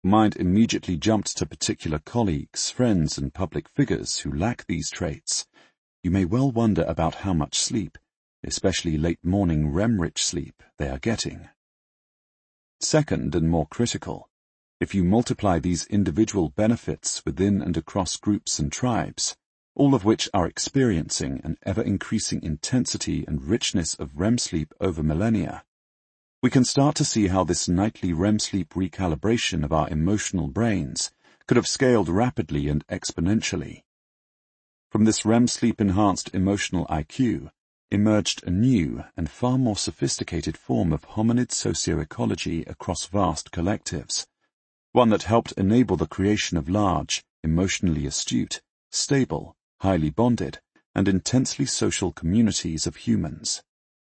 Mind immediately jumped to particular colleagues, friends, and public figures who lack these traits. You may well wonder about how much sleep, especially late-morning REM-rich sleep, they are getting. Second, and more critical, if you multiply these individual benefits within and across groups and tribes, all of which are experiencing an ever-increasing intensity and richness of REM sleep over millennia, we can start to see how this nightly REM sleep recalibration of our emotional brains could have scaled rapidly and exponentially. From this REM sleep-enhanced emotional IQ emerged a new and far more sophisticated form of hominid socioecology across vast collectives, one that helped enable the creation of large, emotionally astute, stable, highly bonded, and intensely social communities of humans.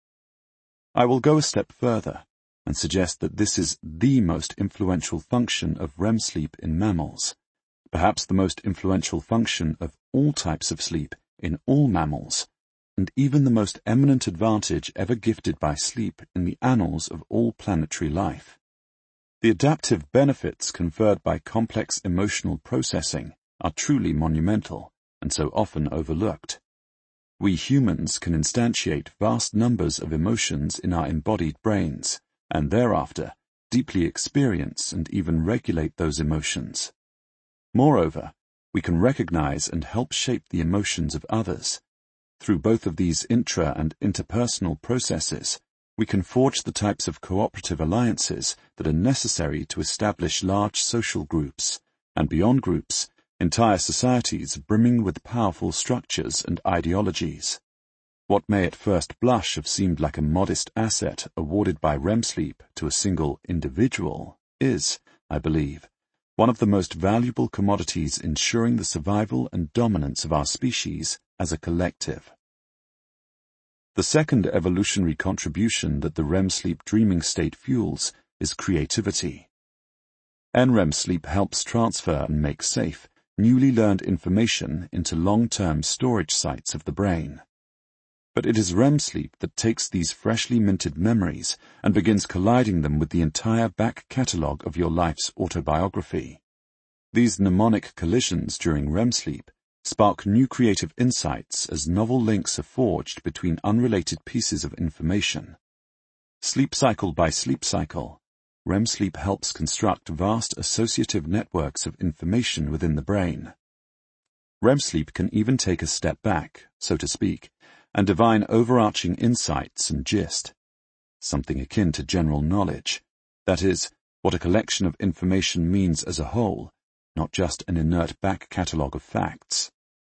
I will go a step further and suggest that this is the most influential function of REM sleep in mammals, perhaps the most influential function of all types of sleep in all mammals, and even the most eminent advantage ever gifted by sleep in the annals of all planetary life. The adaptive benefits conferred by complex emotional processing are truly monumental and so often overlooked. We humans can instantiate vast numbers of emotions in our embodied brains, and thereafter deeply experience and even regulate those emotions. Moreover, we can recognize and help shape the emotions of others. Through both of these intra- and interpersonal processes, we can forge the types of cooperative alliances that are necessary to establish large social groups, and beyond groups, entire societies brimming with powerful structures and ideologies. What may at first blush have seemed like a modest asset awarded by REM sleep to a single individual is, I believe, one of the most valuable commodities ensuring the survival and dominance of our species as a collective. The second evolutionary contribution that the REM sleep dreaming state fuels is creativity. NREM sleep helps transfer and make safe newly learned information into long-term storage sites of the brain. But it is REM sleep that takes these freshly minted memories and begins colliding them with the entire back catalogue of your life's autobiography. These mnemonic collisions during REM sleep spark new creative insights as novel links are forged between unrelated pieces of information. Sleep cycle by sleep cycle, REM sleep helps construct vast associative networks of information within the brain. REM sleep can even take a step back, so to speak, and divine overarching insights and gist, something akin to general knowledge, that is, what a collection of information means as a whole, not just an inert back catalogue of facts.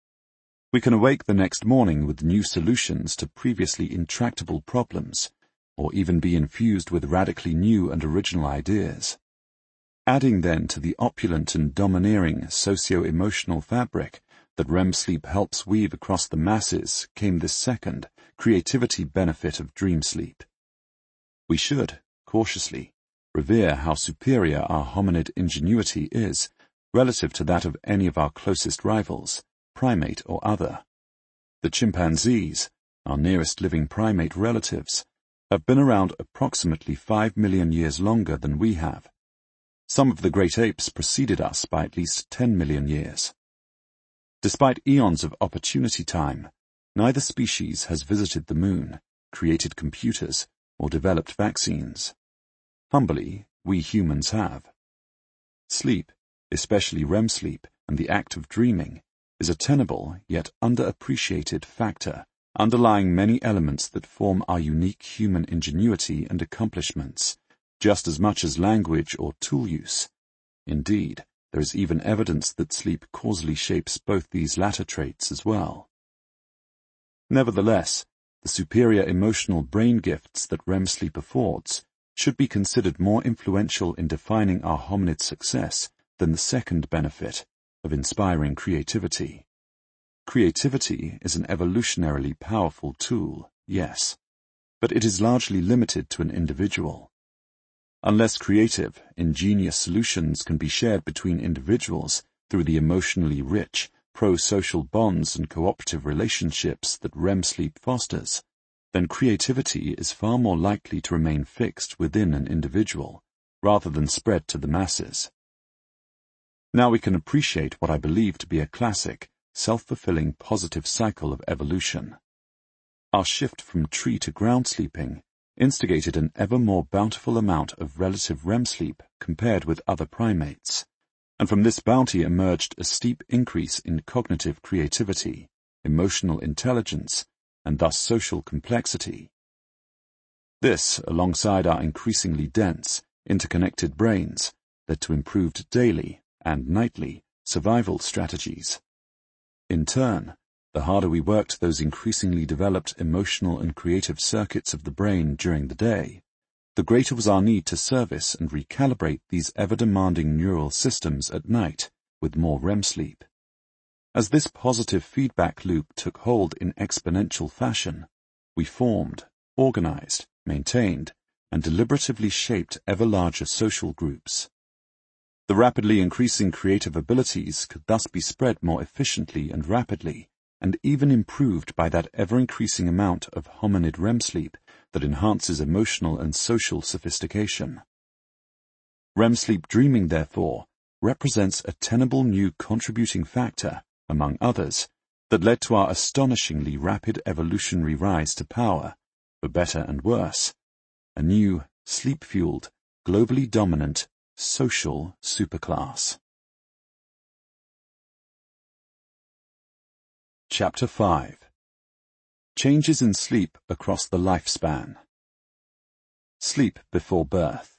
We can awake the next morning with new solutions to previously intractable problems, or even be infused with radically new and original ideas. Adding then to the opulent and domineering socio-emotional fabric that REM sleep helps weave across the masses came this second, creativity benefit of dream sleep. We should, cautiously, revere how superior our hominid ingenuity is relative to that of any of our closest rivals, primate or other. The chimpanzees, our nearest living primate relatives, have been around approximately 5 million years longer than we have. Some of the great apes preceded us by at least 10 million years. Despite eons of opportunity time, neither species has visited the moon, created computers, or developed vaccines. Humbly, we humans have. Sleep, especially REM sleep and the act of dreaming, is a tenable yet underappreciated factor underlying many elements that form our unique human ingenuity and accomplishments, just as much as language or tool use. Indeed, there is even evidence that sleep causally shapes both these latter traits as well. Nevertheless, the superior emotional brain gifts that REM sleep affords should be considered more influential in defining our hominid success than the second benefit of inspiring creativity. Creativity is an evolutionarily powerful tool, yes, but it is largely limited to an individual. Unless creative, ingenious solutions can be shared between individuals through the emotionally rich, pro-social bonds and cooperative relationships that REM sleep fosters, then creativity is far more likely to remain fixed within an individual, rather than spread to the masses. Now we can appreciate what I believe to be a classic, self-fulfilling positive cycle of evolution. Our shift from tree to ground sleeping instigated an ever more bountiful amount of relative REM sleep compared with other primates, and from this bounty emerged a steep increase in cognitive creativity, emotional intelligence, and thus social complexity. This, alongside our increasingly dense, interconnected brains, led to improved daily and nightly survival strategies. In turn, the harder we worked those increasingly developed emotional and creative circuits of the brain during the day, the greater was our need to service and recalibrate these ever-demanding neural systems at night with more REM sleep. As this positive feedback loop took hold in exponential fashion, we formed, organized, maintained, and deliberatively shaped ever larger social groups. The rapidly increasing creative abilities could thus be spread more efficiently and rapidly, and even improved by that ever-increasing amount of hominid REM sleep that enhances emotional and social sophistication. REM sleep dreaming, therefore, represents a tenable new contributing factor, among others, that led to our astonishingly rapid evolutionary rise to power, for better and worse, a new, sleep-fueled, globally dominant, social superclass. Chapter 5. Changes in sleep across the lifespan. Sleep before birth.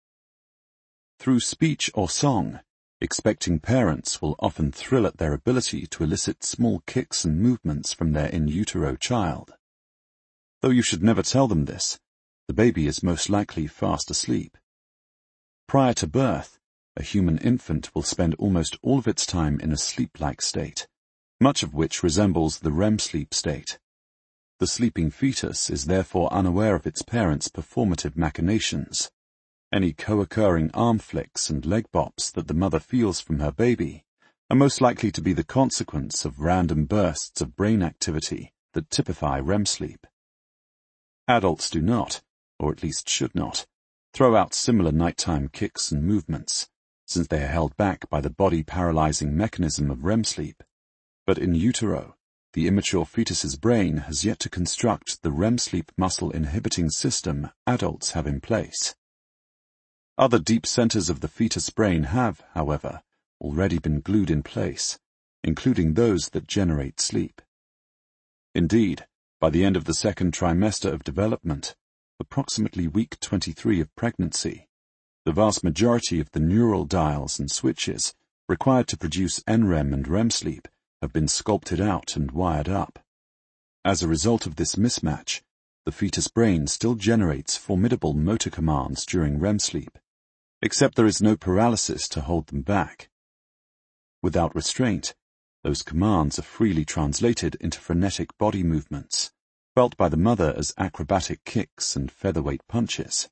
Through speech or song, expecting parents will often thrill at their ability to elicit small kicks and movements from their in utero child. Though you should never tell them this, the baby is most likely fast asleep. Prior to birth, a human infant will spend almost all of its time in a sleep-like state, much of which resembles the REM sleep state. The sleeping fetus is therefore unaware of its parents' performative machinations. Any co-occurring arm flicks and leg bops that the mother feels from her baby are most likely to be the consequence of random bursts of brain activity that typify REM sleep. Adults do not, or at least should not, throw out similar nighttime kicks and movements, since they are held back by the body-paralyzing mechanism of REM sleep. But in utero, the immature fetus's brain has yet to construct the REM sleep muscle-inhibiting system adults have in place. Other deep centers of the fetus brain have, however, already been glued in place, including those that generate sleep. Indeed, by the end of the second trimester of development, approximately week 23 of pregnancy, the vast majority of the neural dials and switches required to produce NREM and REM sleep have been sculpted out and wired up. As a result of this mismatch, the fetus brain still generates formidable motor commands during REM sleep, except there is no paralysis to hold them back. Without restraint, those commands are freely translated into frenetic body movements, felt by the mother as acrobatic kicks and featherweight punches.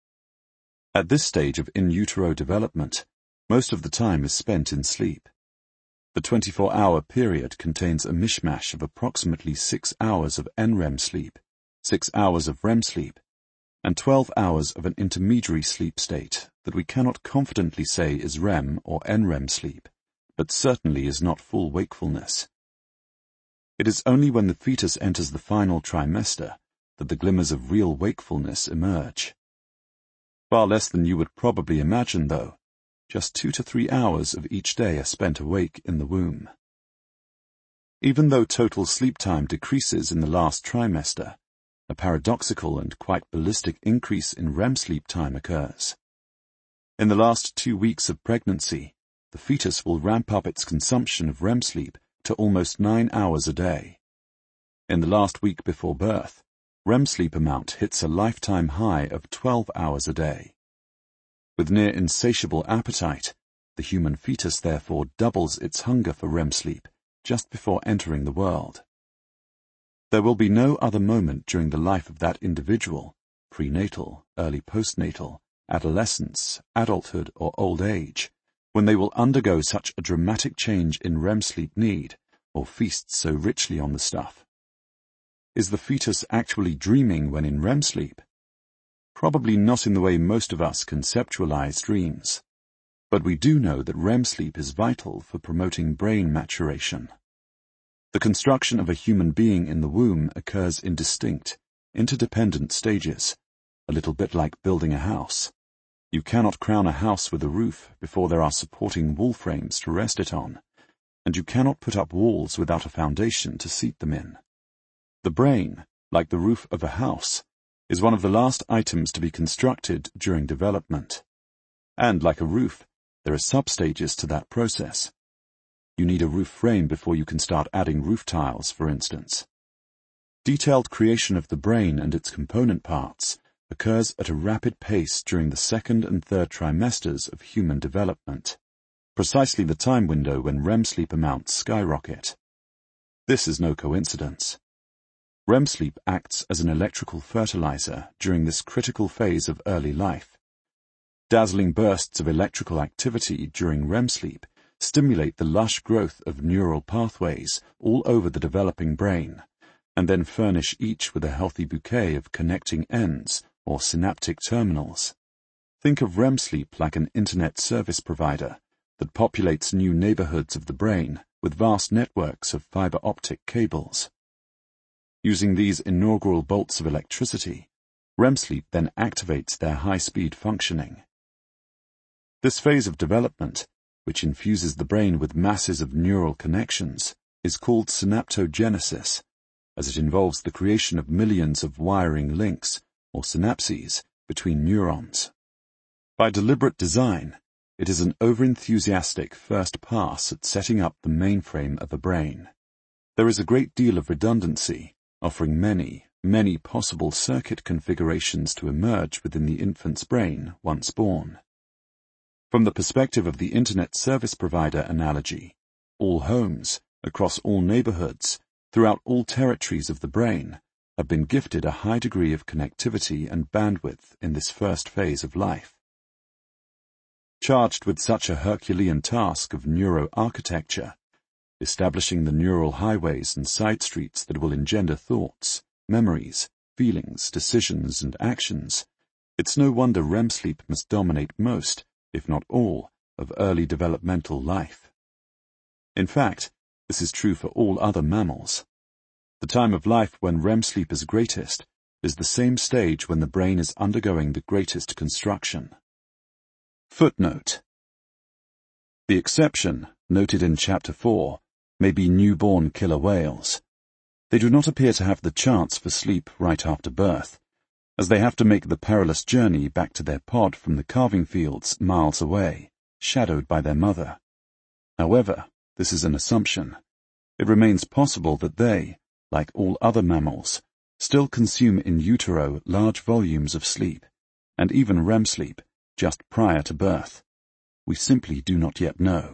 At this stage of in utero development, most of the time is spent in sleep. The 24-hour period contains a mishmash of approximately 6 hours of NREM sleep, 6 hours of REM sleep, and 12 hours of an intermediary sleep state that we cannot confidently say is REM or NREM sleep, but certainly is not full wakefulness. It is only when the fetus enters the final trimester that the glimmers of real wakefulness emerge. Far less than you would probably imagine, though. Just 2 to 3 hours of each day are spent awake in the womb. Even though total sleep time decreases in the last trimester, a paradoxical and quite ballistic increase in REM sleep time occurs. In the last 2 weeks of pregnancy, the fetus will ramp up its consumption of REM sleep to almost 9 hours a day. In the last week before birth, REM sleep amount hits a lifetime high of 12 hours a day. With near insatiable appetite, the human fetus therefore doubles its hunger for REM sleep just before entering the world. There will be no other moment during the life of that individual, prenatal, early postnatal, adolescence, adulthood, or old age, when they will undergo such a dramatic change in REM sleep need, or feast so richly on the stuff. Is the fetus actually dreaming when in REM sleep? Probably not in the way most of us conceptualize dreams. But we do know that REM sleep is vital for promoting brain maturation. The construction of a human being in the womb occurs in distinct, interdependent stages, a little bit like building a house. You cannot crown a house with a roof before there are supporting wall frames to rest it on, and you cannot put up walls without a foundation to seat them in. The brain, like the roof of a house, is one of the last items to be constructed during development. And like a roof, there are substages to that process. You need a roof frame before you can start adding roof tiles, for instance. Detailed creation of the brain and its component parts occurs at a rapid pace during the second and third trimesters of human development, precisely the time window when REM sleep amounts skyrocket. This is no coincidence. REM sleep acts as an electrical fertilizer during this critical phase of early life. Dazzling bursts of electrical activity during REM sleep stimulate the lush growth of neural pathways all over the developing brain, and then furnish each with a healthy bouquet of connecting ends or synaptic terminals. Think of REM sleep like an internet service provider that populates new neighborhoods of the brain with vast networks of fiber optic cables. Using these inaugural bolts of electricity, REM sleep then activates their high-speed functioning. This phase of development, which infuses the brain with masses of neural connections, is called synaptogenesis, as it involves the creation of millions of wiring links, or synapses, between neurons. By deliberate design, it is an overenthusiastic first pass at setting up the mainframe of a brain. There is a great deal of redundancy, offering many, many possible circuit configurations to emerge within the infant's brain once born. From the perspective of the Internet service provider analogy, all homes, across all neighborhoods, throughout all territories of the brain, have been gifted a high degree of connectivity and bandwidth in this first phase of life. Charged with such a Herculean task of neuroarchitecture, establishing the neural highways and side streets that will engender thoughts, memories, feelings, decisions, and actions, it's no wonder REM sleep must dominate most, if not all, of early developmental life. In fact, this is true for all other mammals. The time of life when REM sleep is greatest is the same stage when the brain is undergoing the greatest construction. Footnote: the exception, noted in Chapter 4, may be newborn killer whales. They do not appear to have the chance for sleep right after birth, as they have to make the perilous journey back to their pod from the calving fields miles away, shadowed by their mother. However, this is an assumption. It remains possible that they, like all other mammals, still consume in utero large volumes of sleep, and even REM sleep, just prior to birth. We simply do not yet know.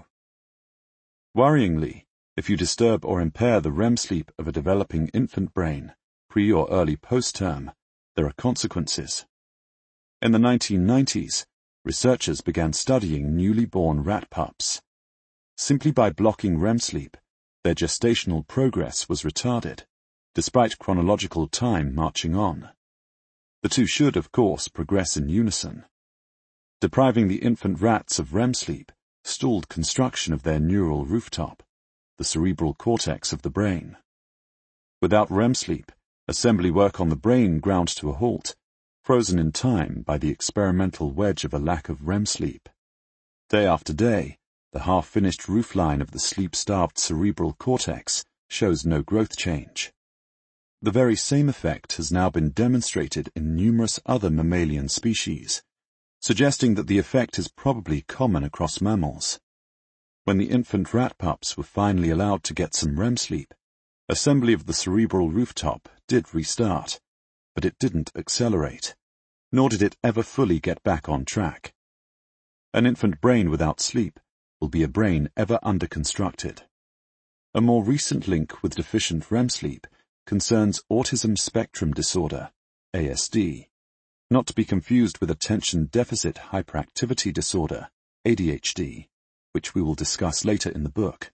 Worryingly, if you disturb or impair the REM sleep of a developing infant brain, pre or early post-term, there are consequences. In the 1990s, researchers began studying newly born rat pups. Simply by blocking REM sleep, their gestational progress was retarded, despite chronological time marching on. The two should, of course, progress in unison. Depriving the infant rats of REM sleep stalled construction of their neural rooftop, the cerebral cortex of the brain. Without REM sleep, assembly work on the brain ground to a halt, frozen in time by the experimental wedge of a lack of REM sleep. Day after day, the half-finished roofline of the sleep-starved cerebral cortex shows no growth change. The very same effect has now been demonstrated in numerous other mammalian species, suggesting that the effect is probably common across mammals. When the infant rat pups were finally allowed to get some REM sleep, assembly of the cerebral rooftop did restart, but it didn't accelerate, nor did it ever fully get back on track. An infant brain without sleep will be a brain ever under-constructed. A more recent link with deficient REM sleep concerns autism spectrum disorder, ASD, not to be confused with attention deficit hyperactivity disorder, ADHD, which we will discuss later in the book.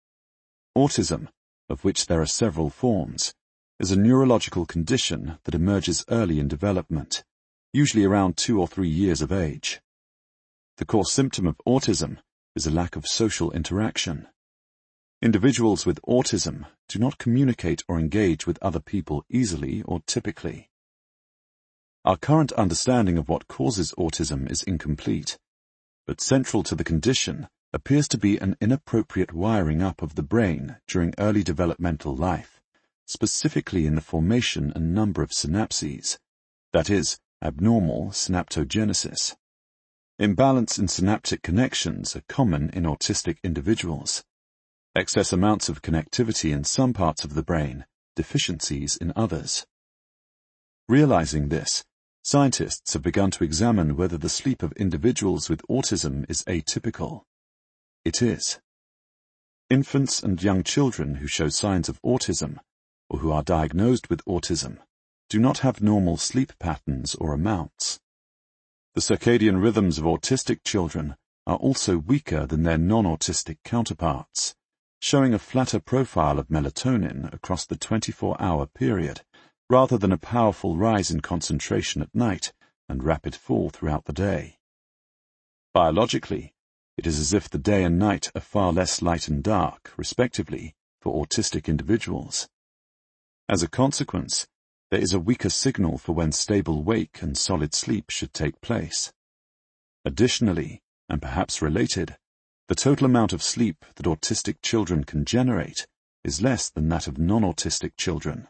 Autism, of which there are several forms, is a neurological condition that emerges early in development, usually around 2 or 3 years of age. The core symptom of autism is a lack of social interaction. Individuals with autism do not communicate or engage with other people easily or typically. Our current understanding of what causes autism is incomplete, but central to the condition appears to be an inappropriate wiring up of the brain during early developmental life, specifically in the formation and number of synapses, that is, abnormal synaptogenesis. Imbalance in synaptic connections are common in autistic individuals. Excess amounts of connectivity in some parts of the brain, deficiencies in others. Realizing this, scientists have begun to examine whether the sleep of individuals with autism is atypical. It is. Infants and young children who show signs of autism, or who are diagnosed with autism, do not have normal sleep patterns or amounts. The circadian rhythms of autistic children are also weaker than their non-autistic counterparts, showing a flatter profile of melatonin across the 24-hour period, rather than a powerful rise in concentration at night and rapid fall throughout the day. Biologically, it is as if the day and night are far less light and dark, respectively, for autistic individuals. As a consequence, there is a weaker signal for when stable wake and solid sleep should take place. Additionally, and perhaps related, the total amount of sleep that autistic children can generate is less than that of non-autistic children.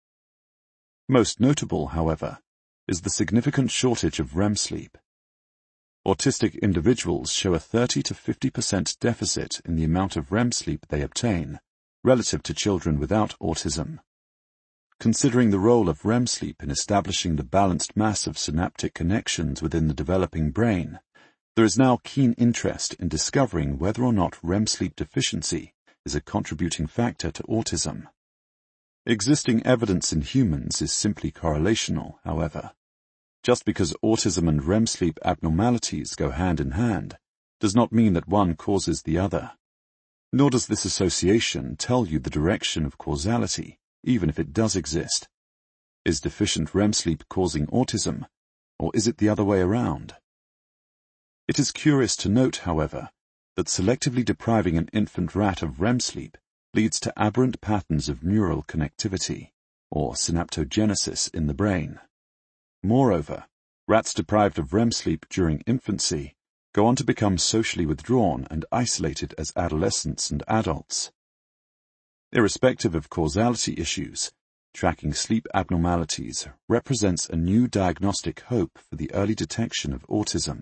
Most notable, however, is the significant shortage of REM sleep. Autistic individuals show a 30 to 50% deficit in the amount of REM sleep they obtain, relative to children without autism. Considering the role of REM sleep in establishing the balanced mass of synaptic connections within the developing brain, there is now keen interest in discovering whether or not REM sleep deficiency is a contributing factor to autism. Existing evidence in humans is simply correlational, however. Just because autism and REM sleep abnormalities go hand in hand, does not mean that one causes the other. Nor does this association tell you the direction of causality, even if it does exist. Is deficient REM sleep causing autism, or is it the other way around? It is curious to note, however, that selectively depriving an infant rat of REM sleep leads to aberrant patterns of neural connectivity, or synaptogenesis in the brain. Moreover, rats deprived of REM sleep during infancy go on to become socially withdrawn and isolated as adolescents and adults. Irrespective of causality issues, tracking sleep abnormalities represents a new diagnostic hope for the early detection of autism.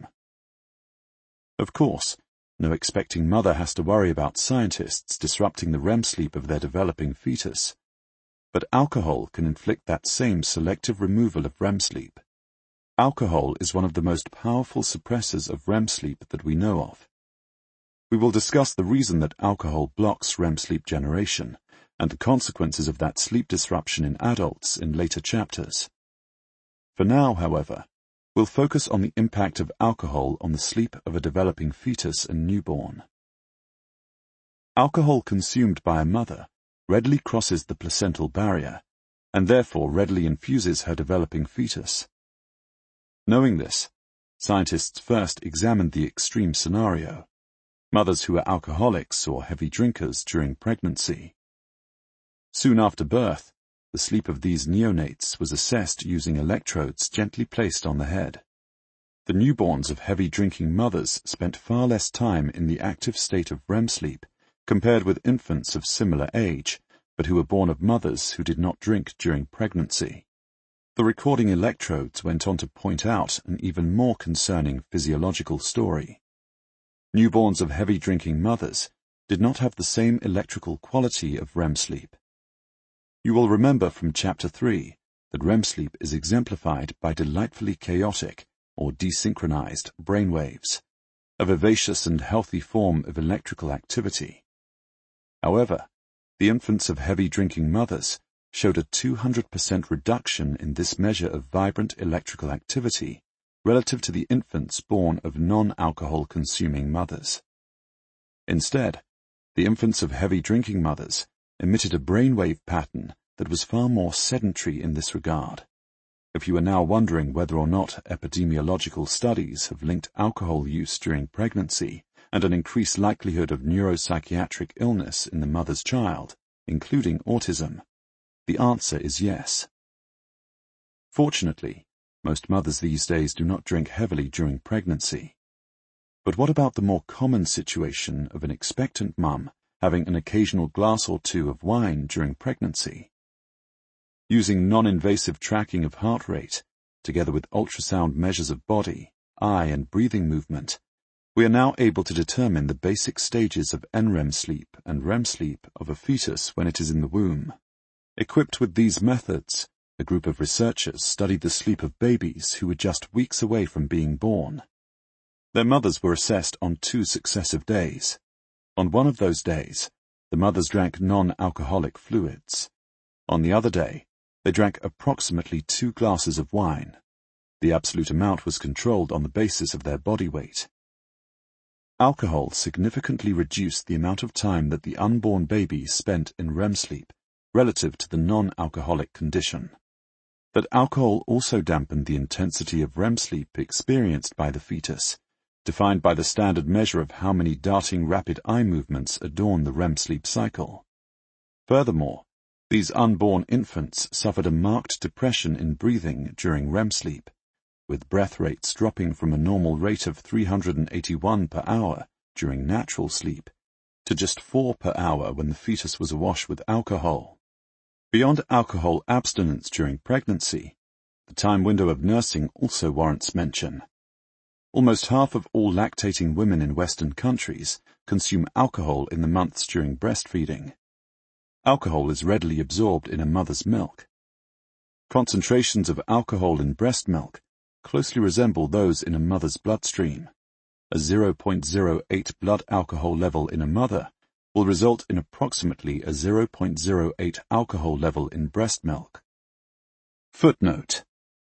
Of course, no expecting mother has to worry about scientists disrupting the REM sleep of their developing fetus. But alcohol can inflict that same selective removal of REM sleep. Alcohol is one of the most powerful suppressors of REM sleep that we know of. We will discuss the reason that alcohol blocks REM sleep generation and the consequences of that sleep disruption in adults in later chapters. For now, however, we'll focus on the impact of alcohol on the sleep of a developing fetus and newborn. Alcohol consumed by a mother readily crosses the placental barrier, and therefore readily infuses her developing fetus. Knowing this, scientists first examined the extreme scenario: mothers who are alcoholics or heavy drinkers during pregnancy. Soon after birth, the sleep of these neonates was assessed using electrodes gently placed on the head. The newborns of heavy drinking mothers spent far less time in the active state of REM sleep compared with infants of similar age, but who were born of mothers who did not drink during pregnancy. The recording electrodes went on to point out an even more concerning physiological story. Newborns of heavy drinking mothers did not have the same electrical quality of REM sleep. You will remember from Chapter 3 that REM sleep is exemplified by delightfully chaotic or desynchronized brainwaves, a vivacious and healthy form of electrical activity. However, the infants of heavy drinking mothers showed a 200% reduction in this measure of vibrant electrical activity relative to the infants born of non-alcohol consuming mothers. Instead, the infants of heavy drinking mothers emitted a brainwave pattern that was far more sedentary in this regard. If you are now wondering whether or not epidemiological studies have linked alcohol use during pregnancy and an increased likelihood of neuropsychiatric illness in the mother's child, including autism, the answer is yes. Fortunately, most mothers these days do not drink heavily during pregnancy. But what about the more common situation of an expectant mum having an occasional glass or two of wine during pregnancy? Using non-invasive tracking of heart rate, together with ultrasound measures of body, eye and breathing movement, we are now able to determine the basic stages of NREM sleep and REM sleep of a fetus when it is in the womb. Equipped with these methods, a group of researchers studied the sleep of babies who were just weeks away from being born. Their mothers were assessed on 2 successive days. On one of those days, the mothers drank non-alcoholic fluids. On the other day, they drank approximately 2 glasses of wine. The absolute amount was controlled on the basis of their body weight. Alcohol significantly reduced the amount of time that the unborn baby spent in REM sleep relative to the non-alcoholic condition. But alcohol also dampened the intensity of REM sleep experienced by the fetus, defined by the standard measure of how many darting rapid eye movements adorn the REM sleep cycle. Furthermore, these unborn infants suffered a marked depression in breathing during REM sleep, with breath rates dropping from a normal rate of 381 per hour during natural sleep to just 4 per hour when the fetus was awash with alcohol. Beyond alcohol abstinence during pregnancy, the time window of nursing also warrants mention. Almost half of all lactating women in Western countries consume alcohol in the months during breastfeeding. Alcohol is readily absorbed in a mother's milk. Concentrations of alcohol in breast milk closely resemble those in a mother's bloodstream. A 0.08 blood alcohol level in a mother will result in approximately a 0.08 alcohol level in breast milk. Footnote: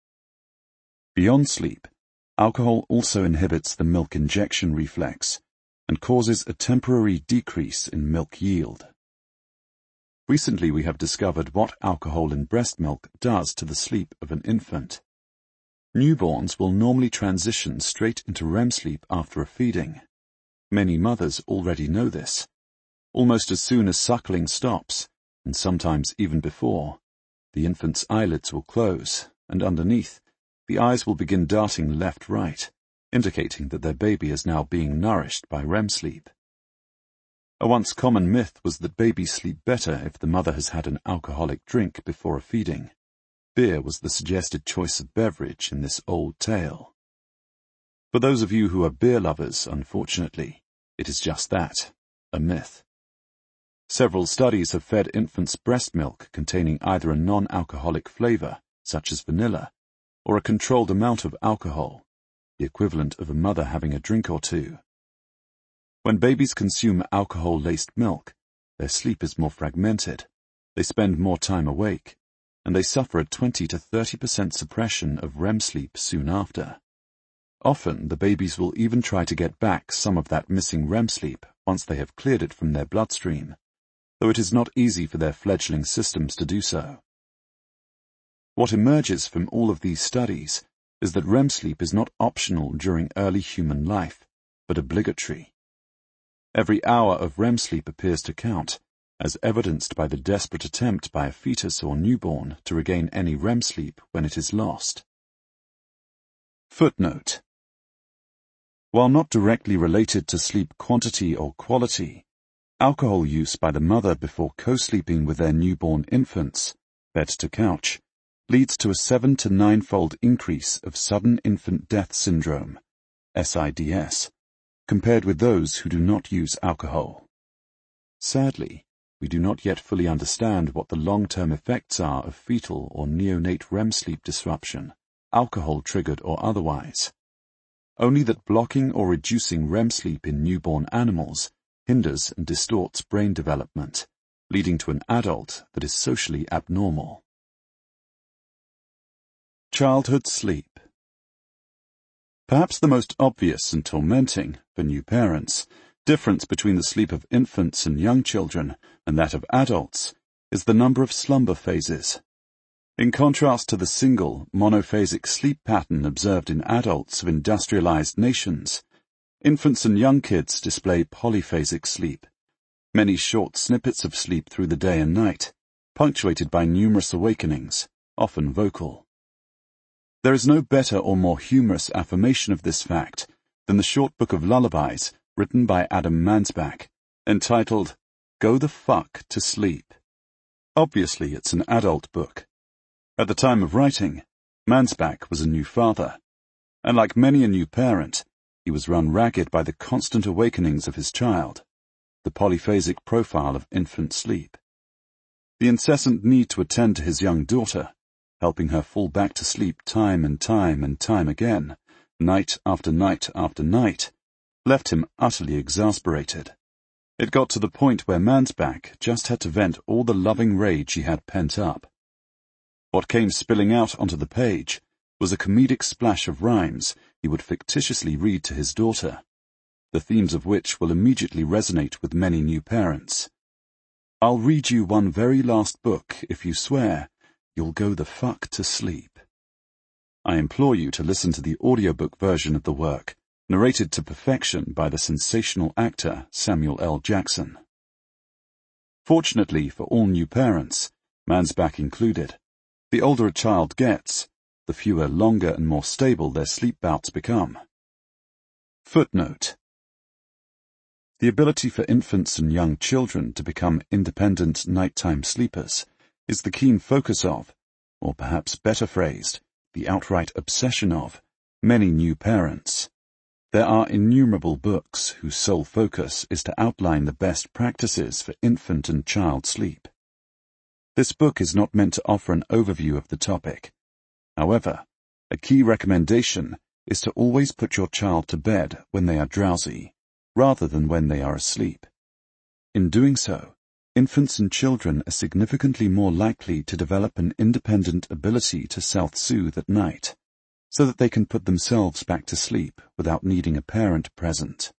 beyond sleep, alcohol also inhibits the milk injection reflex and causes a temporary decrease in milk yield. Recently we have discovered what alcohol in breast milk does to the sleep of an infant. Newborns will normally transition straight into REM sleep after a feeding. Many mothers already know this. Almost as soon as suckling stops, and sometimes even before, the infant's eyelids will close, and underneath, the eyes will begin darting left-right, indicating that their baby is now being nourished by REM sleep. A once common myth was that babies sleep better if the mother has had an alcoholic drink before a feeding. Beer was the suggested choice of beverage in this old tale. For those of you who are beer lovers, unfortunately, it is just that, a myth. Several studies have fed infants breast milk containing either a non-alcoholic flavor, such as vanilla, or a controlled amount of alcohol, the equivalent of a mother having a drink or two. When babies consume alcohol-laced milk, their sleep is more fragmented, they spend more time awake, and they suffer a 20 to 30% suppression of REM sleep soon after. Often, the babies will even try to get back some of that missing REM sleep once they have cleared it from their bloodstream, though it is not easy for their fledgling systems to do so. What emerges from all of these studies is that REM sleep is not optional during early human life, but obligatory. Every hour of REM sleep appears to count, as evidenced by the desperate attempt by a fetus or newborn to regain any REM sleep when it is lost. Footnote: while not directly related to sleep quantity or quality, alcohol use by the mother before co-sleeping with their newborn infants, bed to couch, leads to a 7 to 9-fold increase of sudden infant death syndrome, SIDS, compared with those who do not use alcohol. Sadly, we do not yet fully understand what the long-term effects are of fetal or neonate REM sleep disruption, alcohol-triggered or otherwise. Only that blocking or reducing REM sleep in newborn animals hinders and distorts brain development, leading to an adult that is socially abnormal. Childhood sleep. Perhaps the most obvious and tormenting, for new parents, difference between the sleep of infants and young children and that of adults is the number of slumber phases. In contrast to the single, monophasic sleep pattern observed in adults of industrialized nations, infants and young kids display polyphasic sleep, many short snippets of sleep through the day and night, punctuated by numerous awakenings, often vocal. There is no better or more humorous affirmation of this fact than the short book of lullabies written by Adam Mansbach, entitled Go the Fuck to Sleep. Obviously, it's an adult book. At the time of writing, Mansbach was a new father, and like many a new parent, he was run ragged by the constant awakenings of his child, the polyphasic profile of infant sleep. The incessant need to attend to his young daughter, helping her fall back to sleep time and time and time again, night after night after night, left him utterly exasperated. It got to the point where Mansbach just had to vent all the loving rage he had pent up. What came spilling out onto the page was a comedic splash of rhymes he would fictitiously read to his daughter, the themes of which will immediately resonate with many new parents. I'll read you one very last book if you swear you'll go the fuck to sleep. I implore you to listen to the audiobook version of the work, narrated to perfection by the sensational actor Samuel L. Jackson. Fortunately for all new parents, Mansbach included, the older a child gets, the fewer, longer, and more stable their sleep bouts become. Footnote: the ability for infants and young children to become independent nighttime sleepers is the keen focus of, or perhaps better phrased, the outright obsession of, many new parents. There are innumerable books whose sole focus is to outline the best practices for infant and child sleep. This book is not meant to offer an overview of the topic. However, a key recommendation is to always put your child to bed when they are drowsy, rather than when they are asleep. In doing so, infants and children are significantly more likely to develop an independent ability to self-soothe at night, so that they can put themselves back to sleep without needing a parent present.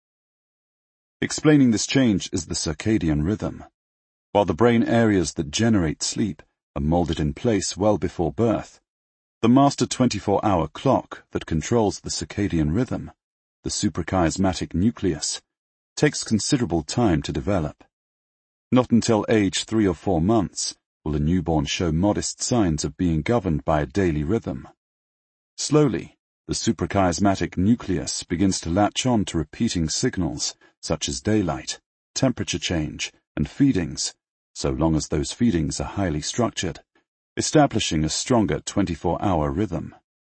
Explaining this change is the circadian rhythm. While the brain areas that generate sleep are molded in place well before birth, the master 24-hour clock that controls the circadian rhythm, the suprachiasmatic nucleus, takes considerable time to develop. Not until age 3 or 4 months will a newborn show modest signs of being governed by a daily rhythm. Slowly, the suprachiasmatic nucleus begins to latch on to repeating signals such as daylight, temperature change, and feedings, so long as those feedings are highly structured, establishing a stronger 24-hour rhythm.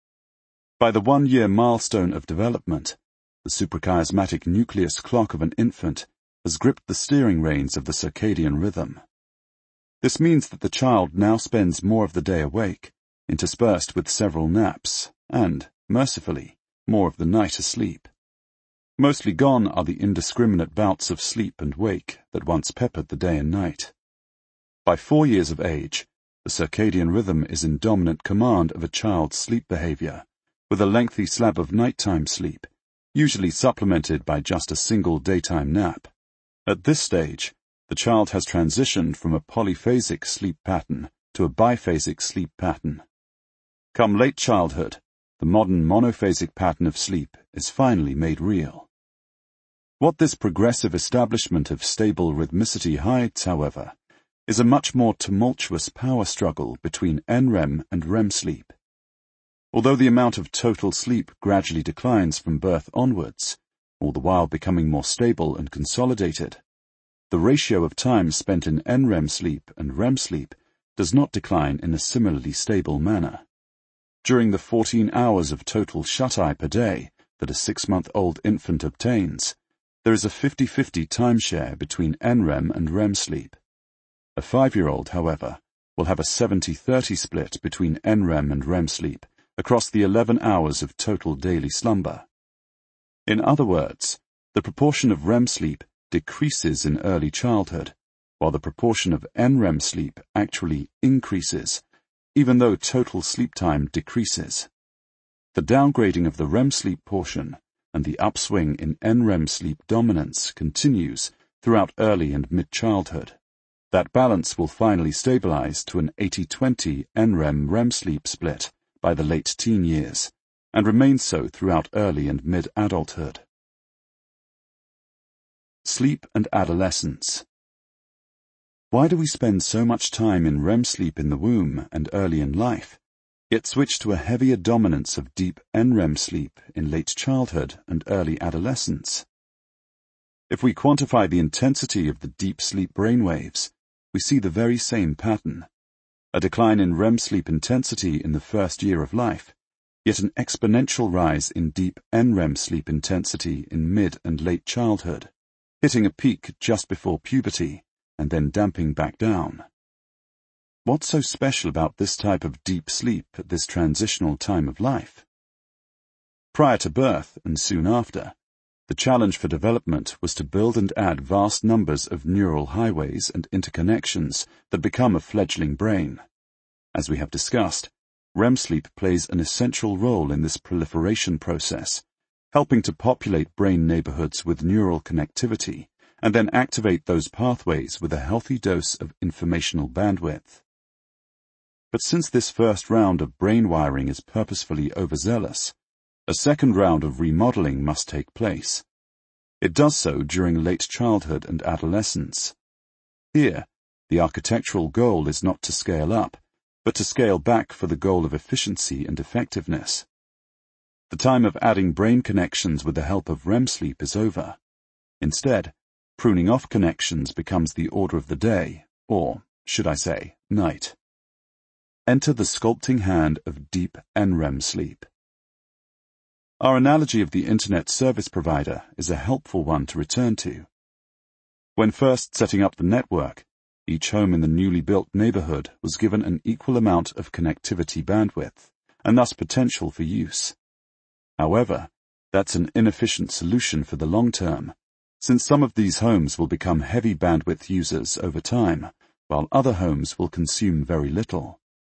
By the 1-year milestone of development, the suprachiasmatic nucleus clock of an infant has gripped the steering reins of the circadian rhythm. This means that the child now spends more of the day awake, interspersed with several naps, and, mercifully, more of the night asleep. Mostly gone are the indiscriminate bouts of sleep and wake that once peppered the day and night. By 4 years of age, the circadian rhythm is in dominant command of a child's sleep behavior, with a lengthy slab of nighttime sleep, usually supplemented by just a single daytime nap. At this stage, the child has transitioned from a polyphasic sleep pattern to a biphasic sleep pattern. Come late childhood, the modern monophasic pattern of sleep is finally made real. What this progressive establishment of stable rhythmicity hides, however, is a much more tumultuous power struggle between NREM and REM sleep. Although the amount of total sleep gradually declines from birth onwards, all the while becoming more stable and consolidated, the ratio of time spent in NREM sleep and REM sleep does not decline in a similarly stable manner. During the 14 hours of total shut-eye per day that a 6-month-old infant obtains, there is a 50-50 timeshare between NREM and REM sleep. A 5-year-old, however, will have a 70-30 split between NREM and REM sleep across the 11 hours of total daily slumber. In other words, the proportion of REM sleep decreases in early childhood, while the proportion of NREM sleep actually increases, even though total sleep time decreases. The downgrading of the REM sleep portion and the upswing in NREM sleep dominance continues throughout early and mid-childhood. That balance will finally stabilize to an 80-20 NREM-REM sleep split by the late teen years, and remain so throughout early and mid-adulthood. Sleep and adolescence. Why do we spend so much time in REM sleep in the womb and early in life, yet switch to a heavier dominance of deep NREM sleep in late childhood and early adolescence? If we quantify the intensity of the deep sleep brainwaves, we see the very same pattern: a decline in REM sleep intensity in the first year of life, yet an exponential rise in deep NREM sleep intensity in mid and late childhood, hitting a peak just before puberty and then damping back down. What's so special about this type of deep sleep at this transitional time of life? Prior to birth and soon after, the challenge for development was to build and add vast numbers of neural highways and interconnections that become a fledgling brain. As we have discussed, REM sleep plays an essential role in this proliferation process, helping to populate brain neighborhoods with neural connectivity and then activate those pathways with a healthy dose of informational bandwidth. But since this first round of brain wiring is purposefully overzealous, a second round of remodeling must take place. It does so during late childhood and adolescence. Here, the architectural goal is not to scale up, but to scale back for the goal of efficiency and effectiveness. The time of adding brain connections with the help of REM sleep is over. Instead, pruning off connections becomes the order of the day, or, should I say, night. Enter the sculpting hand of deep NREM sleep. Our analogy of the Internet service provider is a helpful one to return to. When first setting up the network, each home in the newly built neighborhood was given an equal amount of connectivity bandwidth, and thus potential for use. However, that's an inefficient solution for the long term, since some of these homes will become heavy bandwidth users over time, while other homes will consume very little.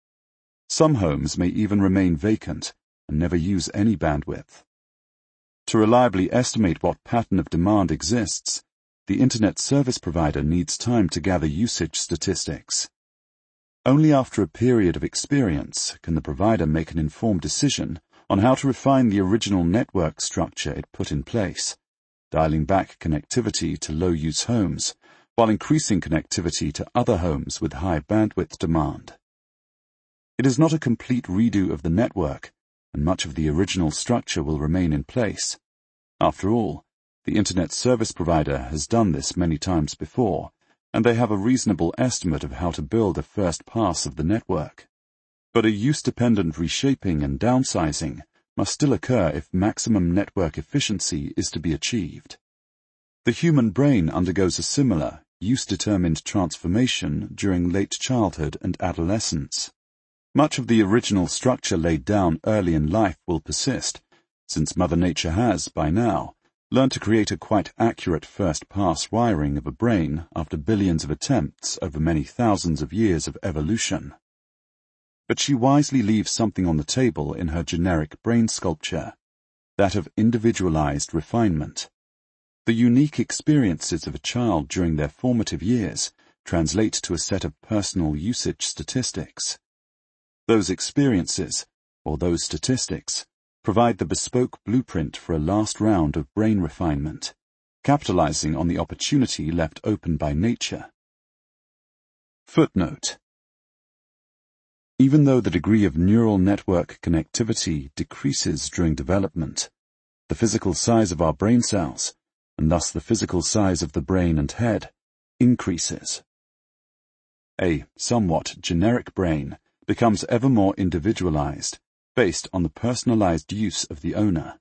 Some homes may even remain vacant and never use any bandwidth. To reliably estimate what pattern of demand exists, the Internet service provider needs time to gather usage statistics. Only after a period of experience can the provider make an informed decision on how to refine the original network structure it put in place, dialing back connectivity to low-use homes, while increasing connectivity to other homes with high bandwidth demand. It is not a complete redo of the network, and much of the original structure will remain in place. After all, the Internet service provider has done this many times before, and they have a reasonable estimate of how to build a first pass of the network. But a use-dependent reshaping and downsizing must still occur if maximum network efficiency is to be achieved. The human brain undergoes a similar, use-determined transformation during late childhood and adolescence. Much of the original structure laid down early in life will persist, since Mother Nature has, by now, learned to create a quite accurate first-pass wiring of a brain after billions of attempts over many thousands of years of evolution. But she wisely leaves something on the table in her generic brain sculpture, that of individualized refinement. The unique experiences of a child during their formative years translate to a set of personal usage statistics. Those experiences, or those statistics, provide the bespoke blueprint for a last round of brain refinement, capitalizing on the opportunity left open by nature. Footnote: Even though the degree of neural network connectivity decreases during development, the physical size of our brain cells, and thus the physical size of the brain and head, increases. A somewhat generic brain becomes ever more individualized, based on the personalized use of the owner.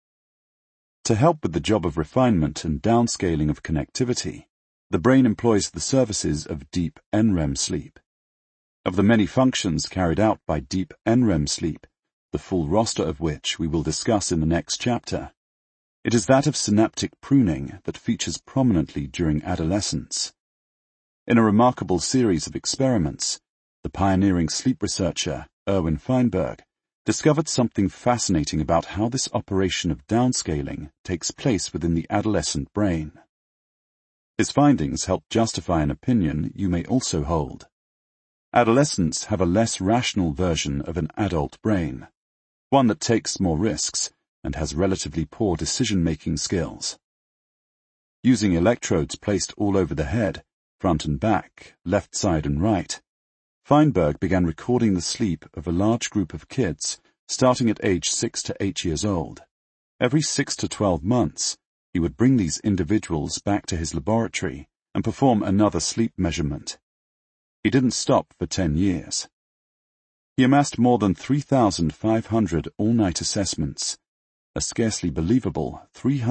To help with the job of refinement and downscaling of connectivity, the brain employs the services of deep NREM sleep. Of the many functions carried out by deep NREM sleep, the full roster of which we will discuss in the next chapter, it is that of synaptic pruning that features prominently during adolescence. In a remarkable series of experiments, the pioneering sleep researcher, Erwin Feinberg, discovered something fascinating about how this operation of downscaling takes place within the adolescent brain. His findings help justify an opinion you may also hold. Adolescents have a less rational version of an adult brain, one that takes more risks and has relatively poor decision-making skills. Using electrodes placed all over the head, front and back, left side and right, Feinberg began recording the sleep of a large group of kids starting at age 6 to 8 years old. Every 6 to 12 months, he would bring these individuals back to his laboratory and perform another sleep measurement. He didn't stop for 10 years. He amassed more than 3,500 all-night assessments, a scarcely believable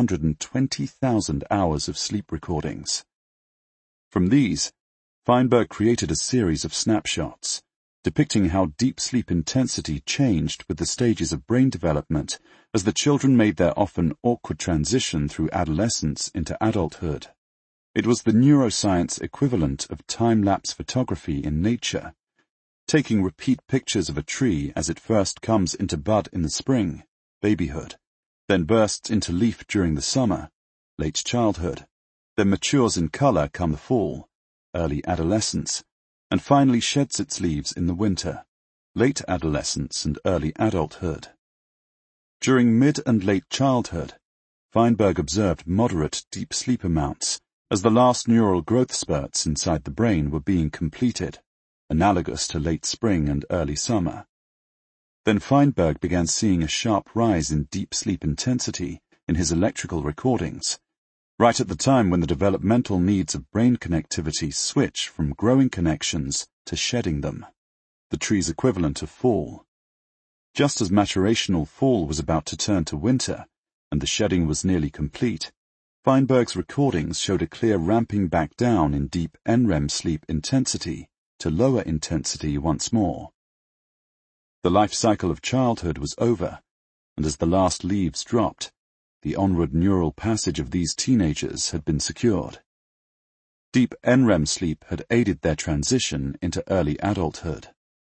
320,000 hours of sleep recordings. From these, Feinberg created a series of snapshots, depicting how deep sleep intensity changed with the stages of brain development as the children made their often awkward transition through adolescence into adulthood. It was the neuroscience equivalent of time-lapse photography in nature, taking repeat pictures of a tree as it first comes into bud in the spring, babyhood, then bursts into leaf during the summer, late childhood, then matures in color come the fall, early adolescence, and finally sheds its leaves in the winter, late adolescence and early adulthood. During mid and late childhood, Feinberg observed moderate deep sleep amounts as the last neural growth spurts inside the brain were being completed, analogous to late spring and early summer. Then Feinberg began seeing a sharp rise in deep sleep intensity in his electrical recordings, right at the time when the developmental needs of brain connectivity switch from growing connections to shedding them, the tree's equivalent of fall. Just as maturational fall was about to turn to winter, and the shedding was nearly complete, Feinberg's recordings showed a clear ramping back down in deep NREM sleep intensity to lower intensity once more. The life cycle of childhood was over, and as the last leaves dropped, the onward neural passage of these teenagers had been secured. Deep NREM sleep had aided their transition into early adulthood.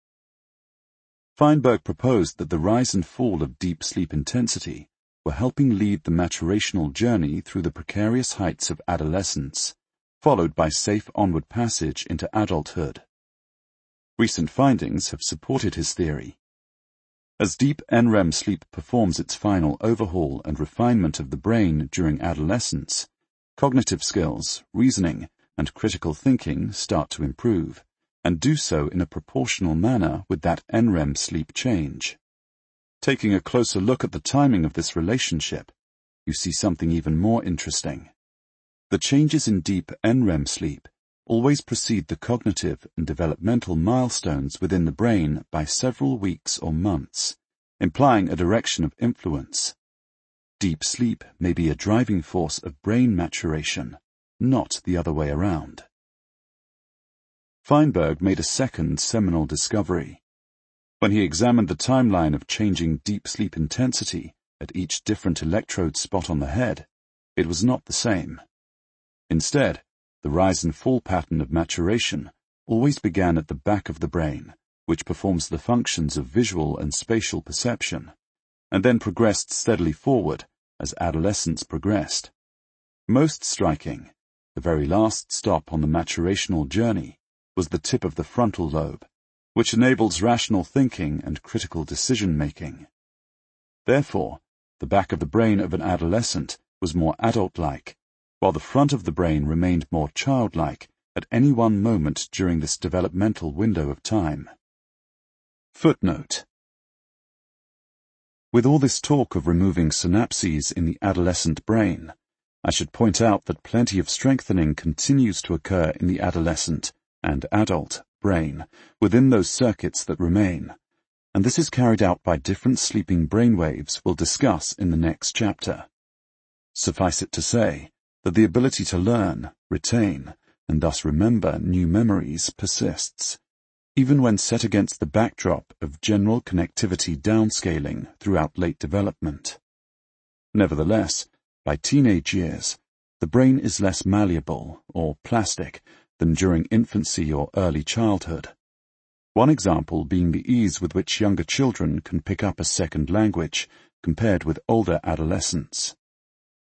Feinberg proposed that the rise and fall of deep sleep intensity were helping lead the maturational journey through the precarious heights of adolescence, followed by safe onward passage into adulthood. Recent findings have supported his theory. As deep NREM sleep performs its final overhaul and refinement of the brain during adolescence, cognitive skills, reasoning, and critical thinking start to improve, and do so in a proportional manner with that NREM sleep change. Taking a closer look at the timing of this relationship, you see something even more interesting. The changes in deep NREM sleep always precede the cognitive and developmental milestones within the brain by several weeks or months, implying a direction of influence. Deep sleep may be a driving force of brain maturation, not the other way around. Feinberg made a second seminal discovery. When he examined the timeline of changing deep sleep intensity at each different electrode spot on the head, it was not the same. Instead, the rise and fall pattern of maturation always began at the back of the brain, which performs the functions of visual and spatial perception, and then progressed steadily forward as adolescence progressed. Most striking, the very last stop on the maturational journey was the tip of the frontal lobe, which enables rational thinking and critical decision-making. Therefore, the back of the brain of an adolescent was more adult-like, while the front of the brain remained more childlike at any one moment during this developmental window of time. Footnote. With all this talk of removing synapses in the adolescent brain, I should point out that plenty of strengthening continues to occur in the adolescent and adult brain within those circuits that remain, and this is carried out by different sleeping brainwaves we'll discuss in the next chapter. Suffice it to say that the ability to learn, retain, and thus remember new memories persists, even when set against the backdrop of general connectivity downscaling throughout late development. Nevertheless, by teenage years, the brain is less malleable or plastic than during infancy or early childhood. One example being the ease with which younger children can pick up a second language compared with older adolescents.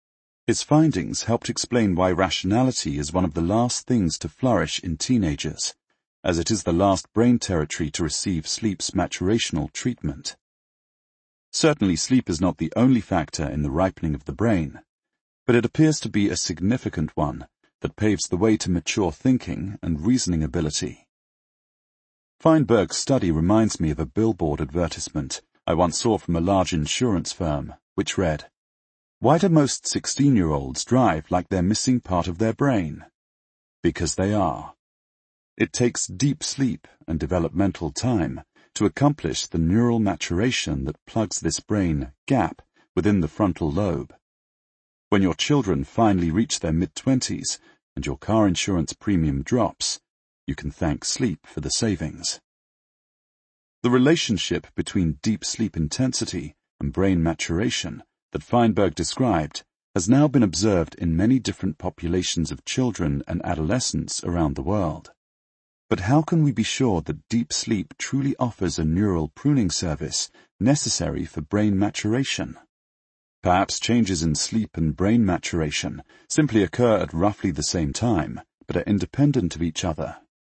His findings helped explain why rationality is one of the last things to flourish in teenagers, as it is the last brain territory to receive sleep's maturational treatment. Certainly sleep is not the only factor in the ripening of the brain, but it appears to be a significant one that paves the way to mature thinking and reasoning ability. Feinberg's study reminds me of a billboard advertisement I once saw from a large insurance firm, which read, "Why do most 16-year-olds drive like they're missing part of their brain? Because they are." It takes deep sleep and developmental time to accomplish the neural maturation that plugs this brain gap within the frontal lobe. When your children finally reach their mid-20s and your car insurance premium drops, you can thank sleep for the savings. The relationship between deep sleep intensity and brain maturation that Feinberg described has now been observed in many different populations of children and adolescents around the world. But how can we be sure that deep sleep truly offers a neural pruning service necessary for brain maturation? Perhaps changes in sleep and brain maturation simply occur at roughly the same time, but are independent of each other.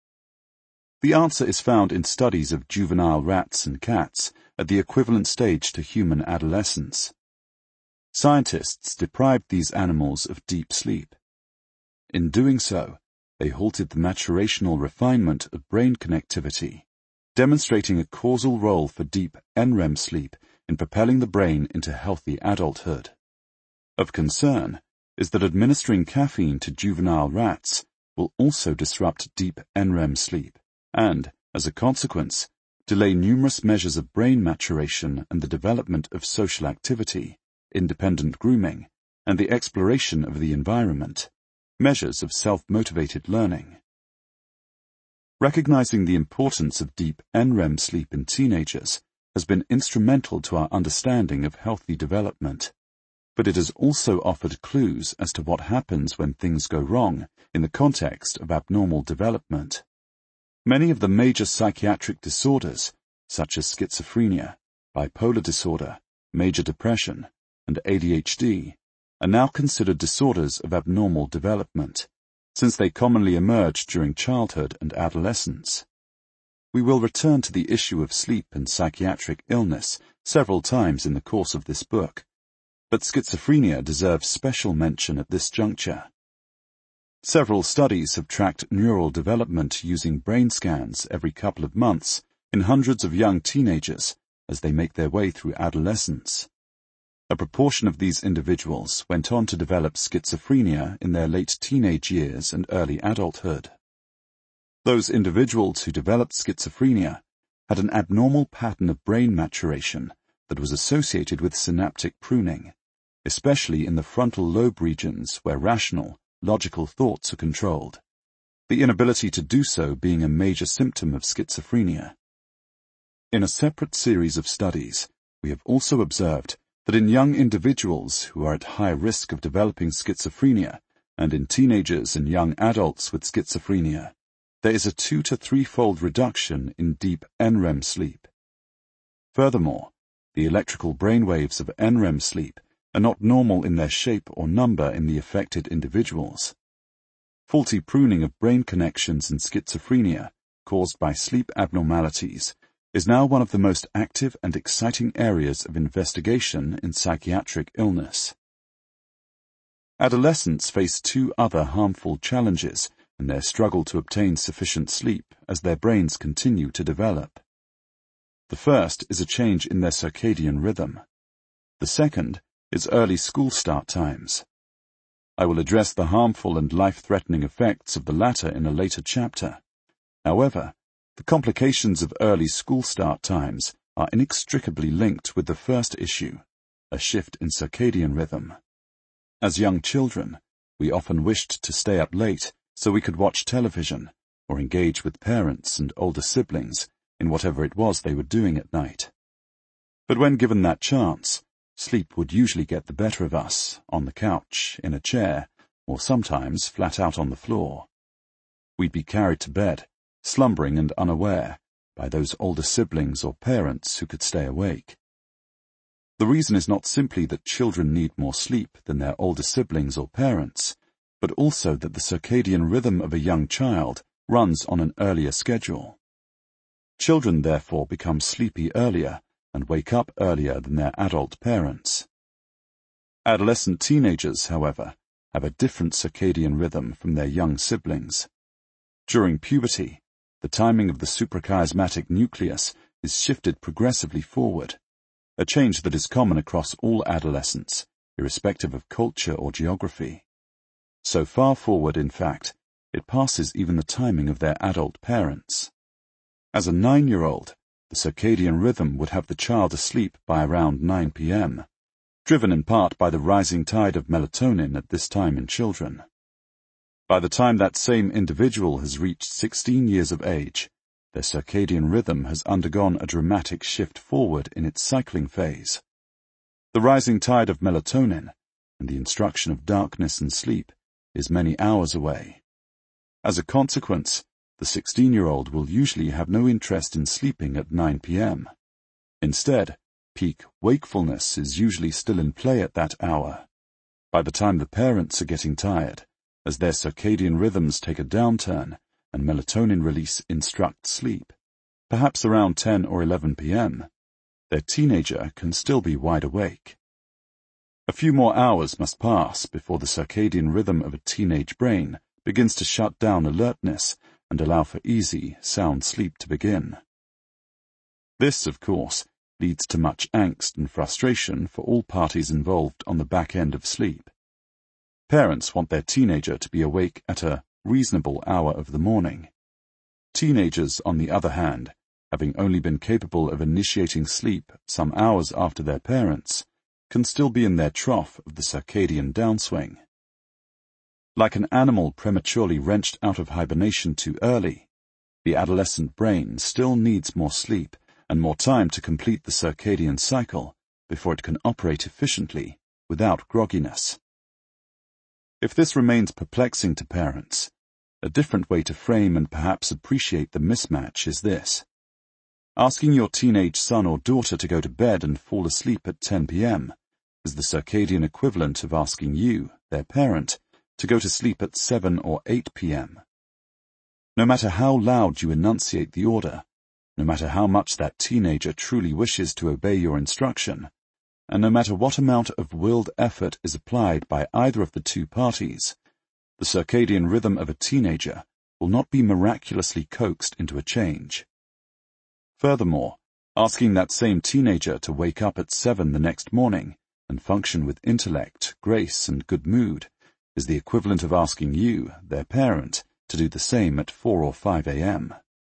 The answer is found in studies of juvenile rats and cats at the equivalent stage to human adolescence. Scientists deprived these animals of deep sleep. In doing so, they halted the maturational refinement of brain connectivity, demonstrating a causal role for deep NREM sleep in propelling the brain into healthy adulthood. Of concern is that administering caffeine to juvenile rats will also disrupt deep NREM sleep and, as a consequence, delay numerous measures of brain maturation and the development of social activity, independent grooming, and the exploration of the environment, measures of self-motivated learning. Recognizing the importance of deep NREM sleep in teenagers has been instrumental to our understanding of healthy development, but it has also offered clues as to what happens when things go wrong in the context of abnormal development. Many of the major psychiatric disorders, such as schizophrenia, bipolar disorder, major depression, and ADHD, are now considered disorders of abnormal development, since they commonly emerge during childhood and adolescence. We will return to the issue of sleep and psychiatric illness several times in the course of this book, but schizophrenia deserves special mention at this juncture. Several studies have tracked neural development using brain scans every couple of months in hundreds of young teenagers as they make their way through adolescence. A proportion of these individuals went on to develop schizophrenia in their late teenage years and early adulthood. Those individuals who developed schizophrenia had an abnormal pattern of brain maturation that was associated with synaptic pruning, especially in the frontal lobe regions where rational, logical thoughts are controlled, the inability to do so being a major symptom of schizophrenia. In a separate series of studies, we have also observed that in young individuals who are at high risk of developing schizophrenia and in teenagers and young adults with schizophrenia, there is a 2- to 3-fold reduction in deep NREM sleep. Furthermore, the electrical brainwaves of NREM sleep are not normal in their shape or number in the affected individuals. Faulty pruning of brain connections in schizophrenia, caused by sleep abnormalities, is now one of the most active and exciting areas of investigation in psychiatric illness. Adolescents face 2 other harmful challenges in their struggle to obtain sufficient sleep as their brains continue to develop. The first is a change in their circadian rhythm. The second is early school start times. I will address the harmful and life-threatening effects of the latter in a later chapter. However, the complications of early school start times are inextricably linked with the first issue, a shift in circadian rhythm. As young children, we often wished to stay up late so we could watch television or engage with parents and older siblings in whatever it was they were doing at night. But when given that chance, sleep would usually get the better of us, on the couch, in a chair, or sometimes flat out on the floor. We'd be carried to bed, slumbering and unaware, by those older siblings or parents who could stay awake. The reason is not simply that children need more sleep than their older siblings or parents, but also that the circadian rhythm of a young child runs on an earlier schedule. Children therefore become sleepy earlier and wake up earlier than their adult parents. Adolescent teenagers, however, have a different circadian rhythm from their young siblings. During puberty, the timing of the suprachiasmatic nucleus is shifted progressively forward, a change that is common across all adolescents, irrespective of culture or geography. So far forward, in fact, it passes even the timing of their adult parents. As a 9-year-old, the circadian rhythm would have the child asleep by around 9 p.m., driven in part by the rising tide of melatonin at this time in children. By the time that same individual has reached 16 years of age, their circadian rhythm has undergone a dramatic shift forward in its cycling phase. The rising tide of melatonin, and the instruction of darkness and sleep, is many hours away. As a consequence, the 16-year-old will usually have no interest in sleeping at 9 p.m. Instead, peak wakefulness is usually still in play at that hour. By the time the parents are getting tired, as their circadian rhythms take a downturn and melatonin release instructs sleep, perhaps around 10 or 11 p.m., their teenager can still be wide awake. A few more hours must pass before the circadian rhythm of a teenage brain begins to shut down alertness and allow for easy, sound sleep to begin. This, of course, leads to much angst and frustration for all parties involved on the back end of sleep. Parents want their teenager to be awake at a reasonable hour of the morning. Teenagers, on the other hand, having only been capable of initiating sleep some hours after their parents, can still be in their trough of the circadian downswing. Like an animal prematurely wrenched out of hibernation too early, the adolescent brain still needs more sleep and more time to complete the circadian cycle before it can operate efficiently without grogginess. If this remains perplexing to parents, a different way to frame and perhaps appreciate the mismatch is this. Asking your teenage son or daughter to go to bed and fall asleep at 10 p.m. is the circadian equivalent of asking you, their parent, to go to sleep at 7 or 8 p.m. No matter how loud you enunciate the order, no matter how much that teenager truly wishes to obey your instruction, and no matter what amount of willed effort is applied by either of the two parties, the circadian rhythm of a teenager will not be miraculously coaxed into a change. Furthermore, asking that same teenager to wake up at 7 the next morning and function with intellect, grace, and good mood is the equivalent of asking you, their parent, to do the same at 4 or 5 a.m.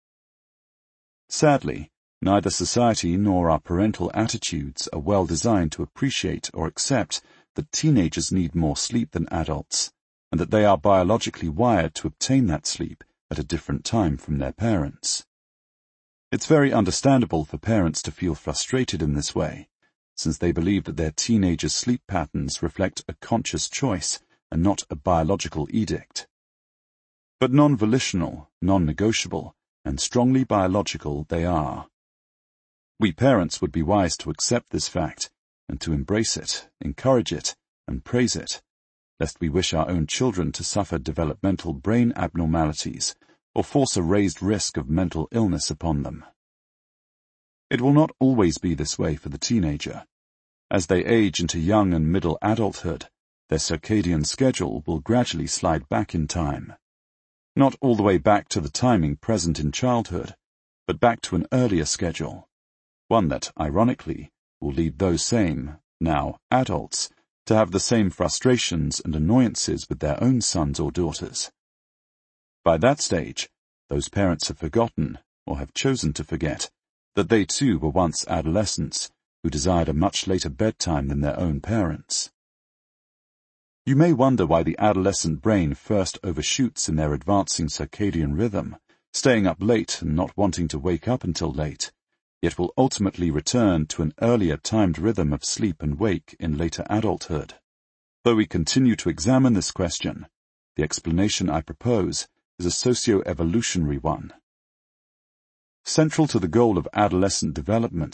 Sadly, neither society nor our parental attitudes are well designed to appreciate or accept that teenagers need more sleep than adults, and that they are biologically wired to obtain that sleep at a different time from their parents. It's very understandable for parents to feel frustrated in this way, since they believe that their teenagers' sleep patterns reflect a conscious choice and not a biological edict. But non-volitional, non-negotiable, and strongly biological they are. We parents would be wise to accept this fact and to embrace it, encourage it, and praise it, lest we wish our own children to suffer developmental brain abnormalities or force a raised risk of mental illness upon them. It will not always be this way for the teenager. As they age into young and middle adulthood, their circadian schedule will gradually slide back in time. Not all the way back to the timing present in childhood, but back to an earlier schedule, one that, ironically, will lead those same, now adults, to have the same frustrations and annoyances with their own sons or daughters. By that stage, those parents have forgotten, or have chosen to forget, that they too were once adolescents who desired a much later bedtime than their own parents. You may wonder why the adolescent brain first overshoots in their advancing circadian rhythm, staying up late and not wanting to wake up until late, yet will ultimately return to an earlier timed rhythm of sleep and wake in later adulthood. Though we continue to examine this question, the explanation I propose is a socio-evolutionary one. Central to the goal of adolescent development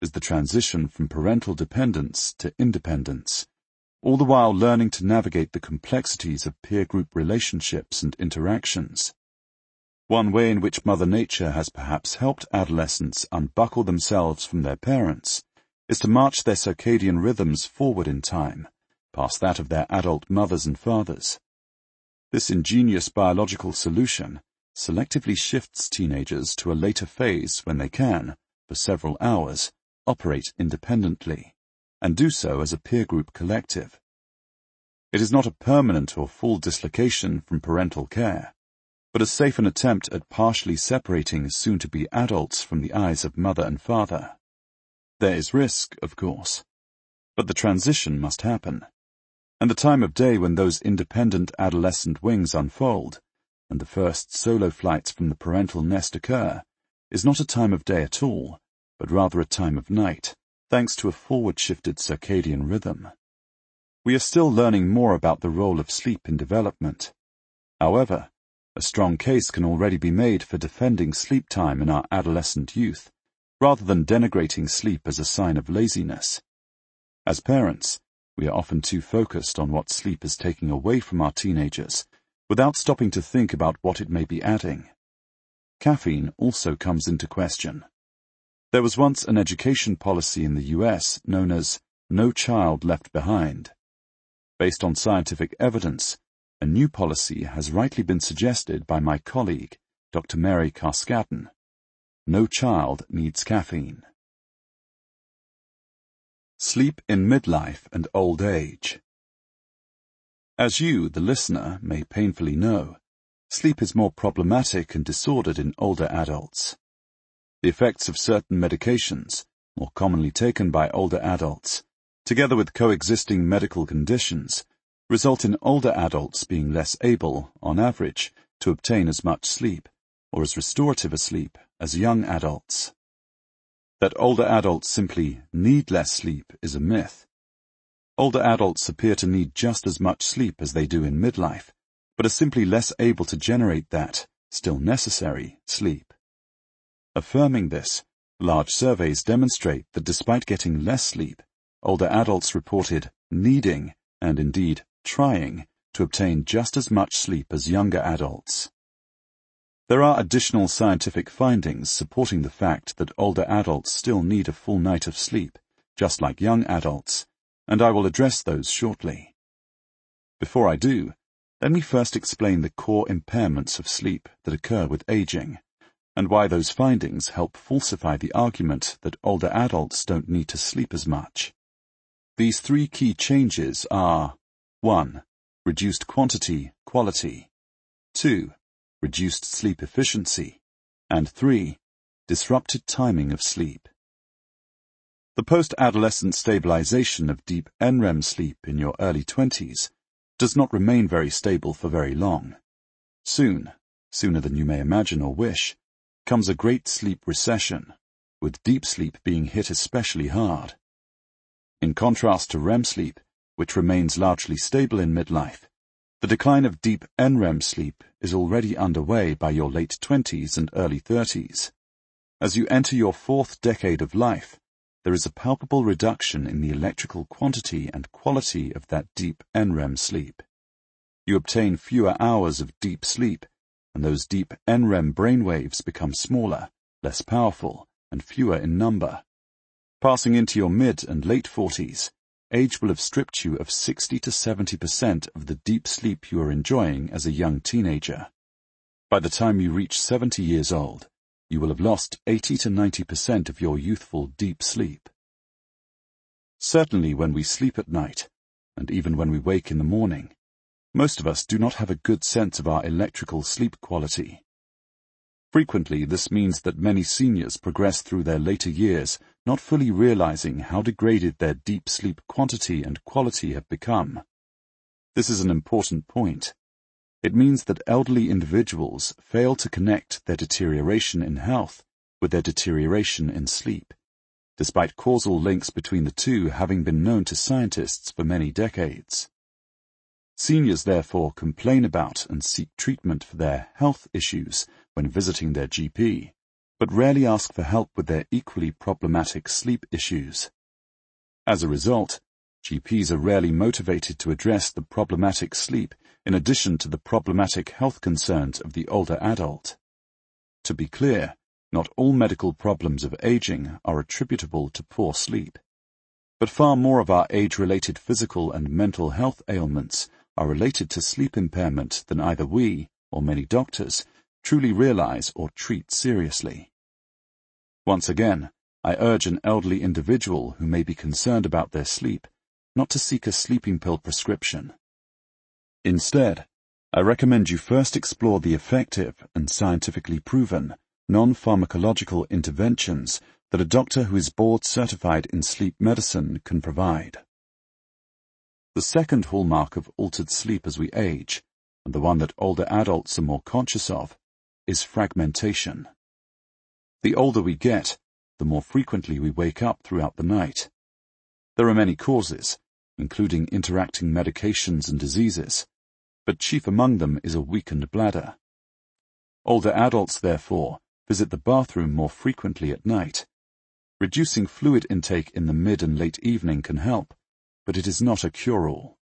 is the transition from parental dependence to independence, all the while learning to navigate the complexities of peer group relationships and interactions. One way in which Mother Nature has perhaps helped adolescents unbuckle themselves from their parents is to march their circadian rhythms forward in time, past that of their adult mothers and fathers. This ingenious biological solution selectively shifts teenagers to a later phase when they can, for several hours, operate independently, and do so as a peer group collective. It is not a permanent or full dislocation from parental care, but a safe an attempt at partially separating soon-to-be adults from the eyes of mother and father. There is risk, of course, but the transition must happen, and the time of day when those independent adolescent wings unfold, and the first solo flights from the parental nest occur, is not a time of day at all, but rather a time of night, thanks to a forward-shifted circadian rhythm. We are still learning more about the role of sleep in development. However, a strong case can already be made for defending sleep time in our adolescent youth, rather than denigrating sleep as a sign of laziness. As parents, we are often too focused on what sleep is taking away from our teenagers, without stopping to think about what it may be adding. Caffeine also comes into question. There was once an education policy in the US known as No Child Left Behind. Based on scientific evidence, a new policy has rightly been suggested by my colleague, Dr. Mary Carskaddon. No child needs caffeine. Sleep in midlife and old age. As you, the listener, may painfully know, sleep is more problematic and disordered in older adults. The effects of certain medications, more commonly taken by older adults, together with coexisting medical conditions, result in older adults being less able, on average, to obtain as much sleep, or as restorative a sleep, as young adults. That older adults simply need less sleep is a myth. Older adults appear to need just as much sleep as they do in midlife, but are simply less able to generate that, still necessary, sleep. Affirming this, large surveys demonstrate that despite getting less sleep, older adults reported needing, and indeed trying, to obtain just as much sleep as younger adults. There are additional scientific findings supporting the fact that older adults still need a full night of sleep, just like young adults, and I will address those shortly. Before I do, let me first explain the core impairments of sleep that occur with aging, and why those findings help falsify the argument that older adults don't need to sleep as much. These three key changes are 1. Reduced quantity, quality. 2. Reduced sleep efficiency. And 3. Disrupted timing of sleep. The post-adolescent stabilization of deep NREM sleep in your early 20s does not remain very stable for very long. Soon, sooner than you may imagine or wish, comes a great sleep recession, with deep sleep being hit especially hard. In contrast to REM sleep, which remains largely stable in midlife, the decline of deep NREM sleep is already underway by your late 20s and early 30s. As you enter your fourth decade of life, there is a palpable reduction in the electrical quantity and quality of that deep NREM sleep. You obtain fewer hours of deep sleep, and those deep NREM brainwaves become smaller, less powerful, and fewer in number. Passing into your mid and late 40s, age will have stripped you of 60 to 70% of the deep sleep you are enjoying as a young teenager. By the time you reach 70 years old, you will have lost 80 to 90% of your youthful deep sleep. Certainly when we sleep at night, and even when we wake in the morning, most of us do not have a good sense of our electrical sleep quality. Frequently, this means that many seniors progress through their later years not fully realizing how degraded their deep sleep quantity and quality have become. This is an important point. It means that elderly individuals fail to connect their deterioration in health with their deterioration in sleep, despite causal links between the two having been known to scientists for many decades. Seniors therefore complain about and seek treatment for their health issues when visiting their GP, but rarely ask for help with their equally problematic sleep issues. As a result, GPs are rarely motivated to address the problematic sleep in addition to the problematic health concerns of the older adult. To be clear, not all medical problems of aging are attributable to poor sleep, but far more of our age-related physical and mental health ailments are related to sleep impairment than either we, or many doctors, truly realize or treat seriously. Once again, I urge an elderly individual who may be concerned about their sleep not to seek a sleeping pill prescription. Instead, I recommend you first explore the effective and scientifically proven non-pharmacological interventions that a doctor who is board-certified in sleep medicine can provide. The second hallmark of altered sleep as we age, and the one that older adults are more conscious of, is fragmentation. The older we get, the more frequently we wake up throughout the night. There are many causes, including interacting medications and diseases, but chief among them is a weakened bladder. Older adults, therefore, visit the bathroom more frequently at night. Reducing fluid intake in the mid and late evening can help, but it is not a cure-all.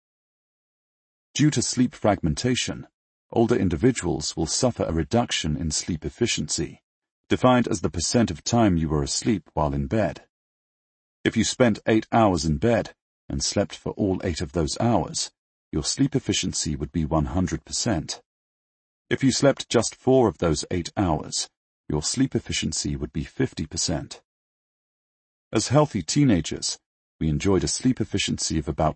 Due to sleep fragmentation, older individuals will suffer a reduction in sleep efficiency, defined as the percent of time you were asleep while in bed. If you spent 8 hours in bed and slept for all 8 of those hours, your sleep efficiency would be 100%. If you slept just 4 of those 8 hours, your sleep efficiency would be 50%. As healthy teenagers, we enjoyed a sleep efficiency of about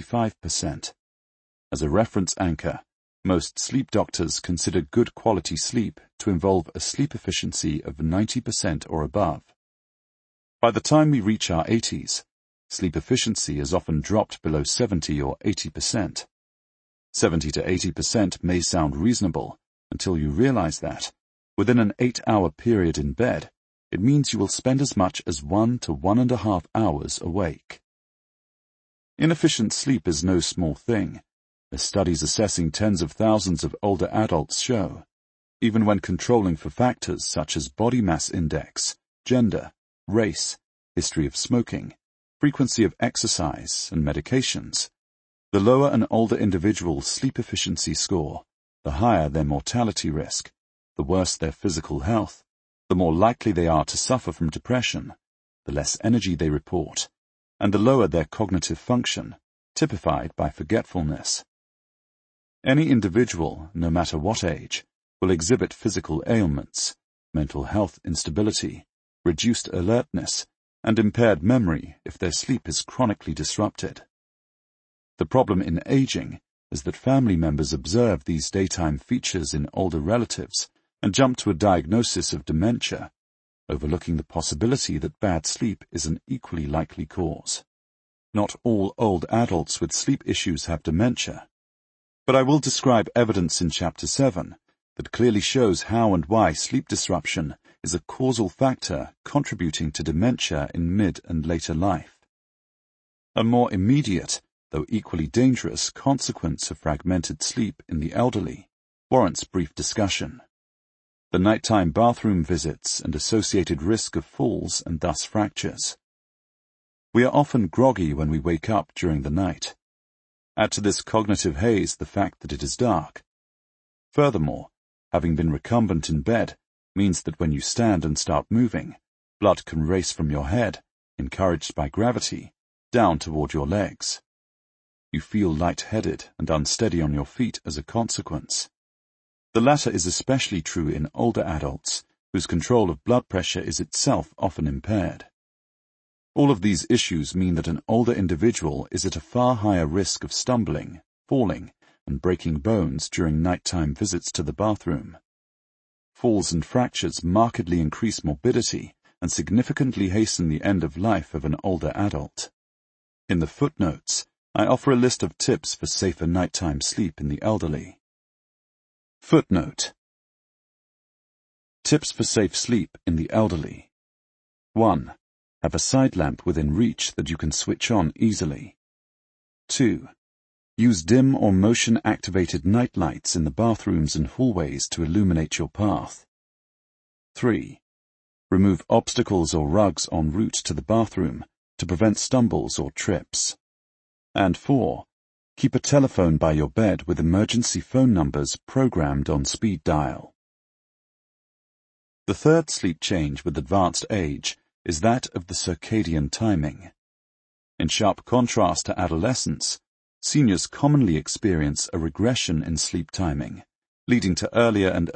95%. As a reference anchor, most sleep doctors consider good quality sleep to involve a sleep efficiency of 90% or above. By the time we reach our 80s, sleep efficiency has often dropped below 70 or 80%. 70 to 80% may sound reasonable until you realize that, within an 8-hour period in bed, it means you will spend as much as 1 to 1.5 hours awake. Inefficient sleep is no small thing, as studies assessing tens of thousands of older adults show, even when controlling for factors such as body mass index, gender, race, history of smoking, frequency of exercise, and medications. The lower an older individual's sleep efficiency score, the higher their mortality risk, the worse their physical health, the more likely they are to suffer from depression, the less energy they report, and the lower their cognitive function, typified by forgetfulness. Any individual, no matter what age, will exhibit physical ailments, mental health instability, reduced alertness, and impaired memory if their sleep is chronically disrupted. The problem in aging is that family members observe these daytime features in older relatives and jump to a diagnosis of dementia, overlooking the possibility that bad sleep is an equally likely cause. Not all old adults with sleep issues have dementia, but I will describe evidence in Chapter 7 that clearly shows how and why sleep disruption is a causal factor contributing to dementia in mid and later life. A more immediate, though equally dangerous, consequence of fragmented sleep in the elderly warrants brief discussion: the nighttime bathroom visits and associated risk of falls and thus fractures. We are often groggy when we wake up during the night. Add to this cognitive haze the fact that it is dark. Furthermore, having been recumbent in bed means that when you stand and start moving, blood can race from your head, encouraged by gravity, down toward your legs. You feel light-headed and unsteady on your feet as a consequence. The latter is especially true in older adults, whose control of blood pressure is itself often impaired. All of these issues mean that an older individual is at a far higher risk of stumbling, falling, and breaking bones during nighttime visits to the bathroom. Falls and fractures markedly increase morbidity and significantly hasten the end of life of an older adult. In the footnotes, I offer a list of tips for safer nighttime sleep in the elderly. Footnote: Tips for safe sleep in the elderly. 1. Have a side lamp within reach that you can switch on easily. 2. Use dim or motion-activated night lights in the bathrooms and hallways to illuminate your path. 3. Remove obstacles or rugs en route to the bathroom to prevent stumbles or trips. And 4. Keep a telephone by your bed with emergency phone numbers programmed on speed dial. The third sleep change with advanced age is that of the circadian timing. In sharp contrast to adolescence, seniors commonly experience a regression in sleep timing, leading to earlier and